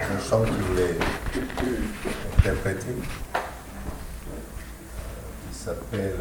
un chant qu'il voulait interpréter, qui s'appelle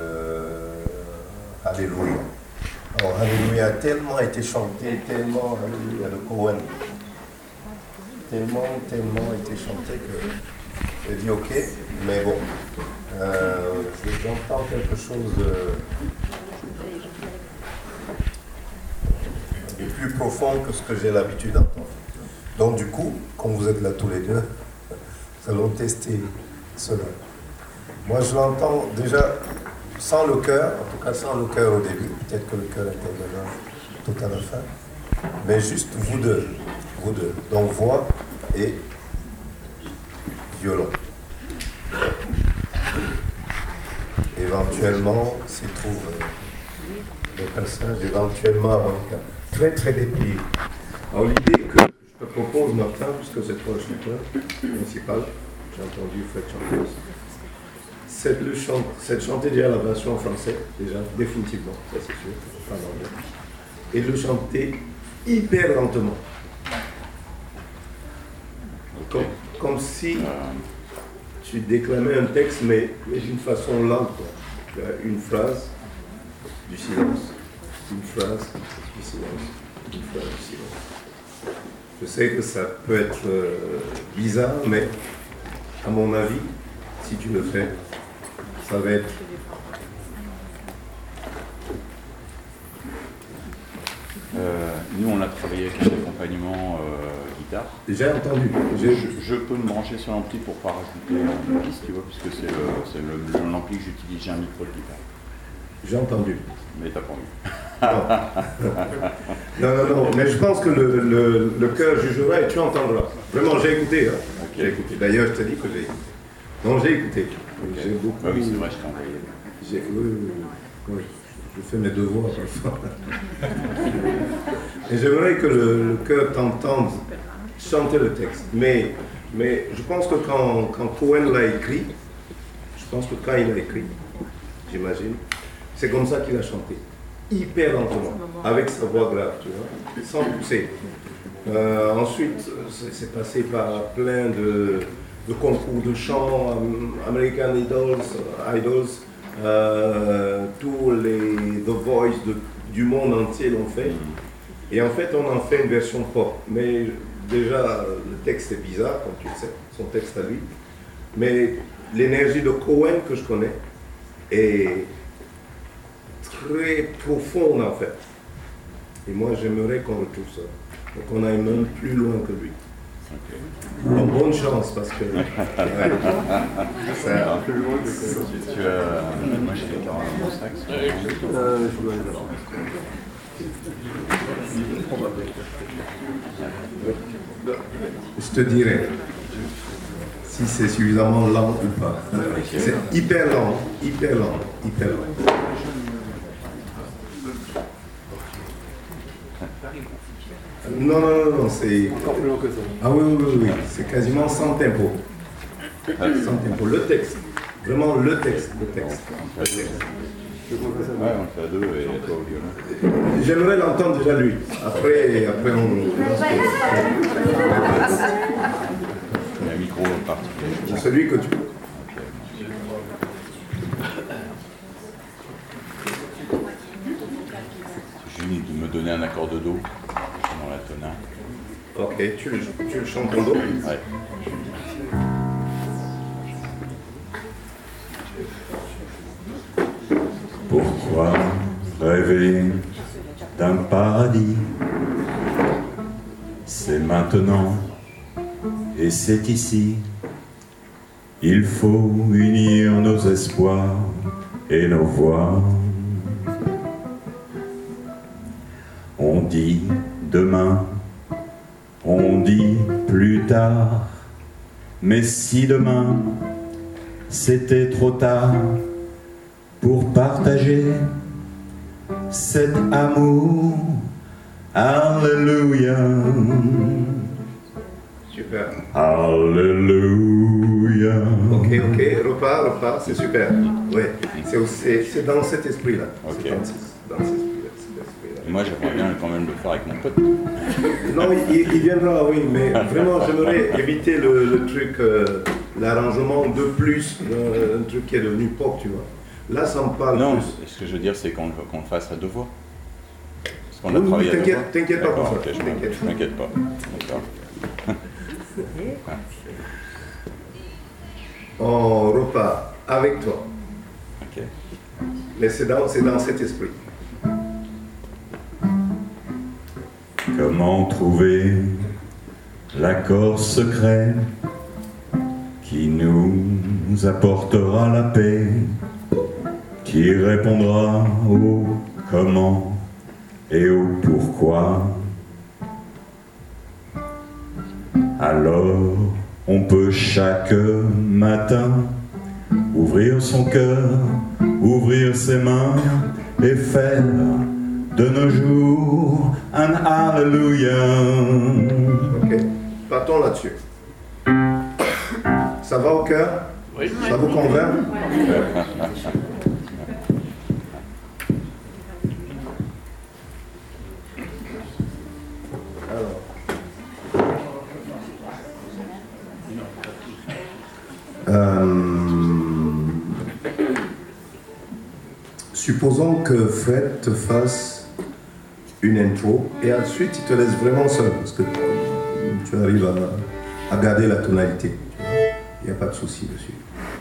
Alléluia. Alors, Alléluia a tellement été chanté, tellement, Alléluia de Cohen, tellement été chanté que j'ai dit ok, mais bon, j'entends quelque chose de plus profond que ce que j'ai l'habitude d'entendre. Donc du coup, comme vous êtes là tous les deux, nous allons tester cela. Moi je l'entends déjà sans le cœur, en tout cas sans le cœur au début, peut-être que le cœur interviendra tout à la fin, mais juste vous deux, donc voix et violon. Éventuellement, s'il trouve le passage, éventuellement avec un très déplié. Alors l'idée que je te propose, Martin, puisque c'est toi le chanteur principal, j'ai entendu Fred chanter, c'est de chanter déjà la version en français, déjà, définitivement, ça c'est sûr, pas l'anglais, et de le chanter hyper lentement. Comme si tu déclamais un texte, mais d'une façon lente, quoi. Une phrase, du silence, une phrase, du silence, une phrase, du silence. Je sais que ça peut être bizarre, mais à mon avis, si tu le fais, ça va être... Nous, on a travaillé avec un accompagnement guitare. J'ai entendu. Je peux me brancher sur l'ampli pour pas rajouter une piste, tu vois, puisque c'est l'ampli que j'utilise, j'ai un micro de guitare. J'ai entendu. Mais t'as pas envie. Non, mais je pense que le cœur jugera et tu entendras. Vraiment, j'ai écouté. Hein. Okay. J'ai écouté. D'ailleurs, je te dis que j'ai écouté. Non, j'ai écouté. Okay. J'ai beaucoup... Oui, c'est vrai, je t'ai envoyé. Oui. Je fais mes devoirs parfois. Et j'aimerais que le cœur t'entende chanter le texte. Mais je pense que quand Cohen l'a écrit, j'imagine, c'est comme ça qu'il a chanté. Hyper lentement, avec sa voix grave, tu vois, sans pousser. Ensuite, c'est passé par plein de concours de chant, American Idols, tous les The Voice du monde entier l'ont fait. Et en fait, on en fait une version pop. Mais déjà, le texte est bizarre, comme tu le sais, son texte à lui. Mais l'énergie de Cohen que je connais est très profonde en fait. Et moi, j'aimerais qu'on retrouve ça. Donc on aille même plus loin que lui. Okay. Donc, bonne chance parce que... Ouais. Ça va plus loin que ça. Moi, j'ai fait mon sax. Je te dirai si c'est suffisamment lent ou pas. Okay. C'est hyper lent. Non, c'est... Encore plus long que ça. Ah oui, c'est quasiment sans tempo. Sans tempo. Le texte. Vraiment le texte. Ouais, on le fait à deux et toi au violon. J'aimerais l'entendre déjà lui. Après on... Il y a un micro particulier. Celui que tu... Juste de me donner un accord de Do dans la tonale. Ok, tu le chantes en Do? Ouais. Pourquoi rêver d'un paradis? C'est maintenant et c'est ici. Il faut unir nos espoirs et nos voix. On dit demain, on dit plus tard. Mais si demain c'était trop tard pour partager cet amour, Alléluia. Super. Alléluia. Ok, repars, c'est super. Ouais, c'est dans cet esprit-là. Ok. C'est dans cet esprit-là. Moi, j'aimerais bien quand même le faire avec mon pote. Non, il viendra, oui, mais vraiment, j'aimerais éviter le truc, l'arrangement de plus, un truc qui est devenu pop, tu vois. Là, ça me parle Non, plus. ce que je veux dire, c'est qu'on le fasse à deux voix. Parce qu'on a Oui, travaillé à deux voix. t'inquiète pas pour D'accord, ça. ok, je m'inquiète pas. D'accord. On repart avec toi. Ok. Mais c'est dans cet esprit. Comment trouver l'accord secret qui nous apportera la paix, qui répondra au comment et au pourquoi? Alors on peut chaque matin ouvrir son cœur, ouvrir ses mains et faire de nos jours un Alléluia. Ok, partons là-dessus. Ça va au cœur? Oui. Ça vous convainc? Supposons que Fred te fasse une intro et ensuite il te laisse vraiment seul parce que tu arrives à garder la tonalité. Il n'y a pas de souci dessus.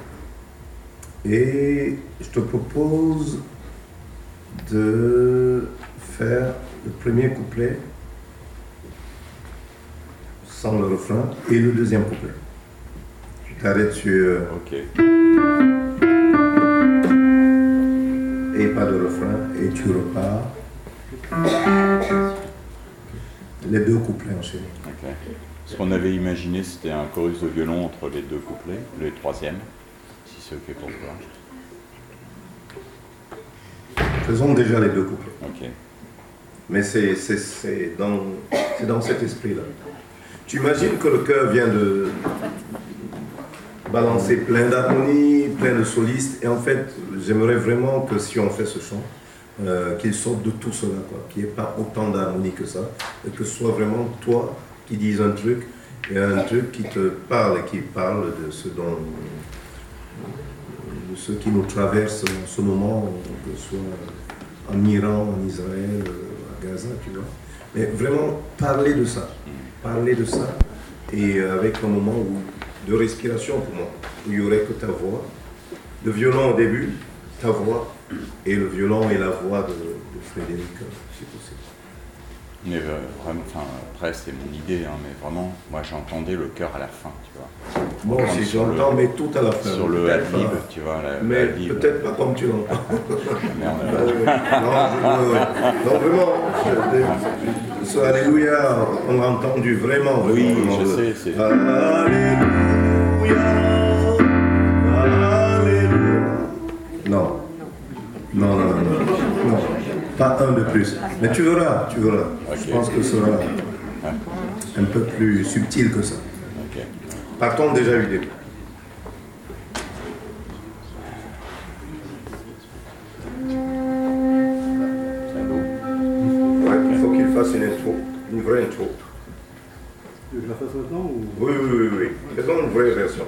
Et je te propose de faire le premier couplet sans le refrain et le deuxième couplet. Tu t'arrêtes sur... Ok. Et pas de refrain, et tu repars. Les deux couplets enchaînés. Ok. Ce qu'on avait imaginé, c'était un chorus de violon entre les deux couplets, le troisième, si c'est ok pour toi. Faisons déjà les deux couplets. Ok. Mais c'est dans cet esprit-là. Tu imagines que le chœur vient de balancer plein d'harmonies, plein de solistes, et en fait, j'aimerais vraiment que si on fait ce chant, qu'il sorte de tout cela, quoi, qu'il n'y ait pas autant d'harmonie que ça, et que ce soit vraiment toi qui dises un truc, et un truc qui te parle, et qui parle de ce qui nous traverse en ce moment, que ce soit en Iran, en Israël, à Gaza, tu vois. Mais vraiment, parler de ça, et avec un moment de respiration pour moi, où il n'y aurait que ta voix, le violon au début, ta voix, et le violon et la voix de Frédéric, si possible. Mais vraiment, enfin, après c'est mon idée, hein, mais vraiment, moi j'entendais le chœur à la fin, tu vois. Moi aussi j'entends, mais tout à la fin. Sur le ad-lib, tu vois. Mais peut-être pas comme tu l'entends. Merde. Non, vraiment, ce Alléluia, on l'a entendu vraiment. Oui, vraiment, je sais, c'est... Alléluia, Alléluia. Non. Pas un de plus. Mais tu verras. Okay. Je pense que ce sera un peu plus subtil que ça. Okay. Partons déjà du début. Ouais, il faut qu'il fasse une intro, une vraie intro. Tu veux que je la fasse maintenant ou... Oui. Faisons une vraie version.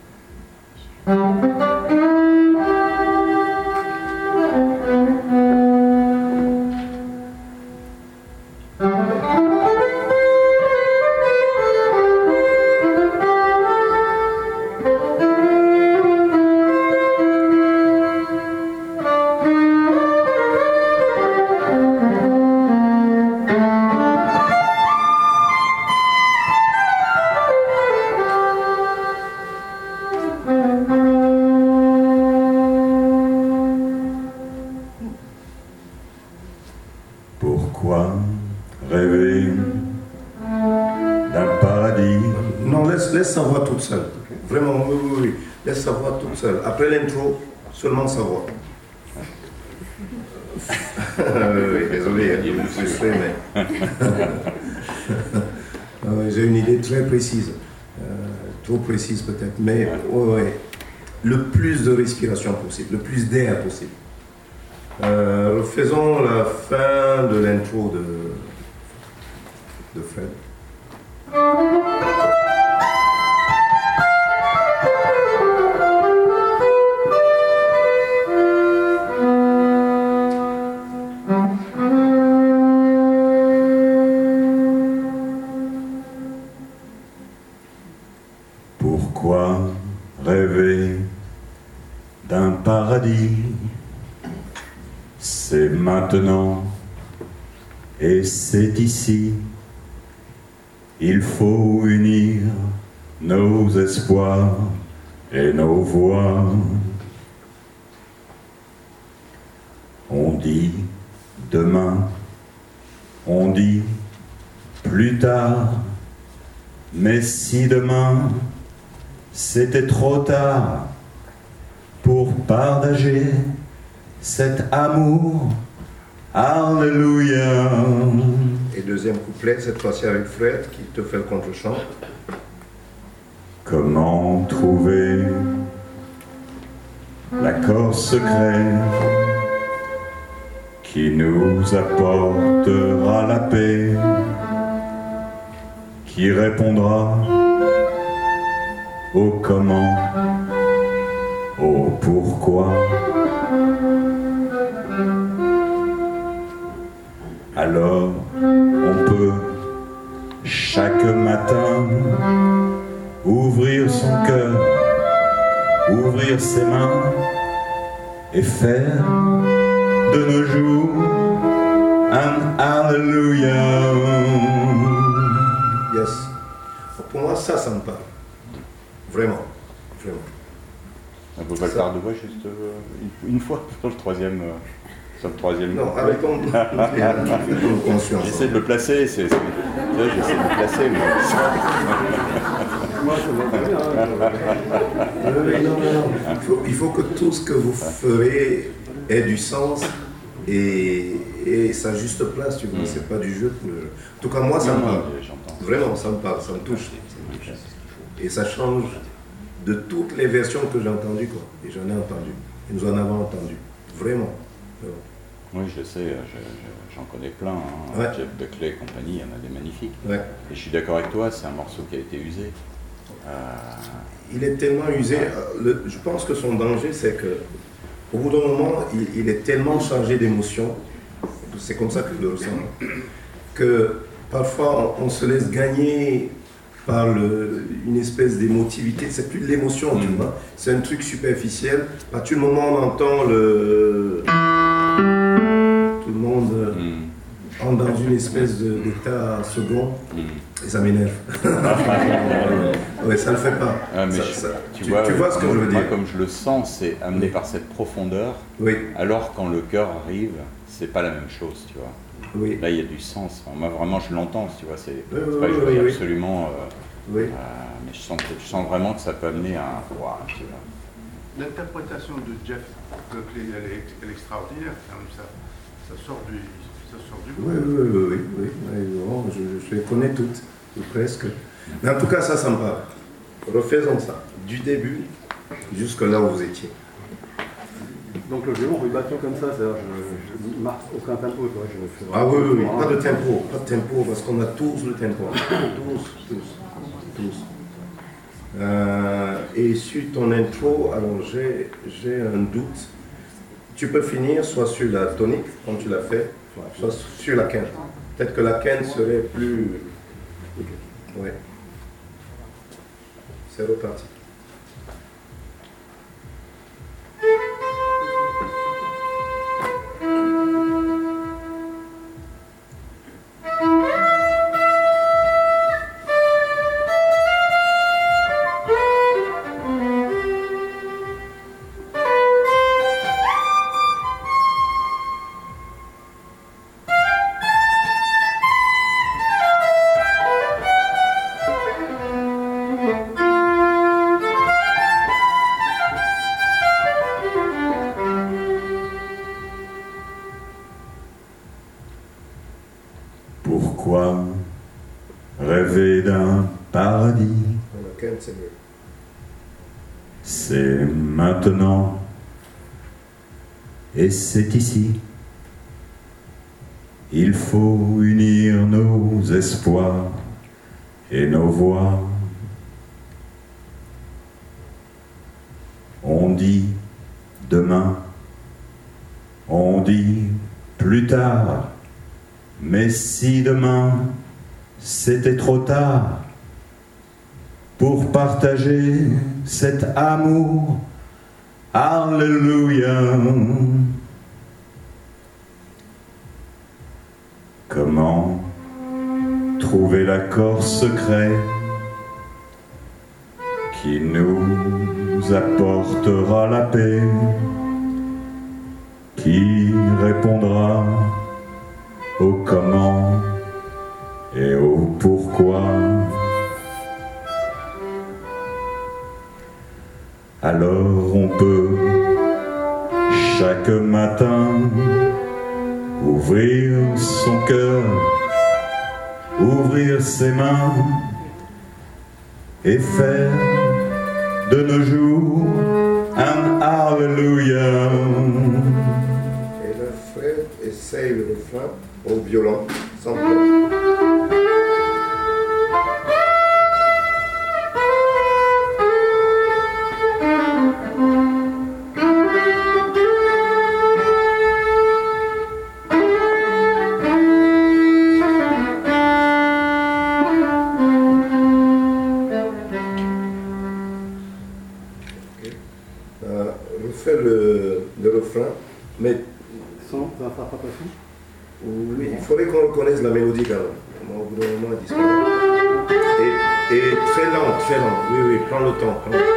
Pourquoi rêver d'un paradis? Non, laisse sa voix toute seule. Vraiment, oui. Laisse sa voix toute seule. Après l'intro, seulement sa voix. Oui, désolé, je suis mais... J'ai une idée très précise. Trop précise peut-être, mais ouais. Le plus de respiration possible, le plus d'air possible. Refaisons la fin de l'intro de Fred. Pourquoi rêver d'un paradis? C'est maintenant et c'est ici. Il faut unir nos espoirs et nos voix. On dit demain, on dit plus tard. Mais si demain c'était trop tard pour partager cet amour, alléluia. Et deuxième couplet, cette fois-ci avec Fred qui te fait le contre-champ. Comment trouver l'accord secret qui nous apportera la paix, qui répondra au comment, au pourquoi. Alors on peut chaque matin ouvrir son cœur, ouvrir ses mains et faire de nos jours un Alléluia. Yes. Pour moi, ça me parle. Vraiment. Vraiment. On peut pas le faire de voix juste une fois sur le troisième. Non, avec ton conscience. J'essaie de le placer, j'essaie de le placer, mais... Moi, ça va bien. Non. Il faut que tout ce que vous ferez ait du sens et sa juste place, tu vois. C'est pas du jeu. En tout cas, moi, ça me parle. Vraiment, ça me parle, ça me touche. Et ça change de toutes les versions que j'ai entendues, quoi. Et j'en ai entendu. Et nous en avons entendu. Vraiment. Oui, je sais, j'en connais plein. Hein. Ouais. Jeff Buckley et compagnie, il y en a des magnifiques. Ouais. Et je suis d'accord avec toi, c'est un morceau qui a été usé. Il est tellement usé. Je pense que son danger, c'est que au bout d'un moment, il est tellement chargé d'émotions, c'est comme ça que je le ressens, que parfois on se laisse gagner par une espèce d'émotivité. C'est plus de l'émotion, tu vois. C'est un truc superficiel. À partir du moment où on entend tout le monde entre dans une espèce d'état second, et ça m'énerve. Ouais, ça le fait pas. Ah, mais tu vois ce que je veux dire. Comme je le sens, c'est amené par cette profondeur. Oui. Alors quand le cœur arrive, c'est pas la même chose, tu vois. Oui. Là, il y a du sens. Enfin, moi, vraiment, je l'entends, tu vois. C'est pas absolument. Oui. Mais je sens vraiment que ça peut amener à un. Wow, tu vois. L'interprétation de Jeff Buckley, elle est extraordinaire. Ça sort du Oui. Bon, je les connais toutes, ou presque. Mais en tout cas, ça me parle. Refaisons ça, du début jusque là où vous étiez. Donc le violon, on peut battre comme ça, c'est-à-dire je ne marque aucun tempo. Toi, Ah oui, pas de tempo, parce qu'on a tous le tempo. tous. Et sur ton intro, alors j'ai un doute. Tu peux finir soit sur la tonique, comme tu l'as fait, soit sur la quinte. Peut-être que la quinte serait plus... Ouais. C'est reparti. Pourquoi rêver d'un paradis? La quinte, c'est mieux. C'est maintenant et c'est ici. Il faut unir nos espoirs et nos voix. On dit demain, on dit plus tard, mais si demain c'était trop tard pour partager cet amour, Alléluia. Comment trouver l'accord secret qui nous apportera la paix, qui répondra au comment et au pourquoi. Alors on peut chaque matin ouvrir son cœur, ouvrir ses mains et faire de nos jours un Alléluia. Et le frère essaye le refrain au violon, sans voix. Refait le refrain, mais Sans interprétation. oui, il faudrait qu'on reconnaisse la mélodie quand même. Au bout d'un moment, elle disparaît. Et très lent, très lent. Oui, oui, prends le temps. Prends le temps.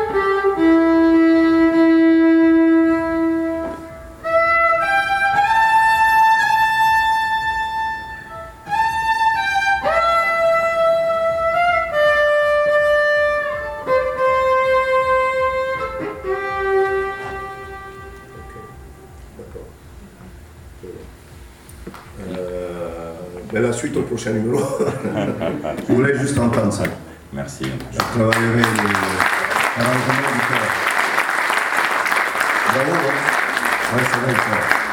Mais la suite au prochain numéro. Je voulais juste entendre ça. Merci. Je travaillerai l'arrangement du cœur. Bravo, hein. Ouais, c'est vrai, ça.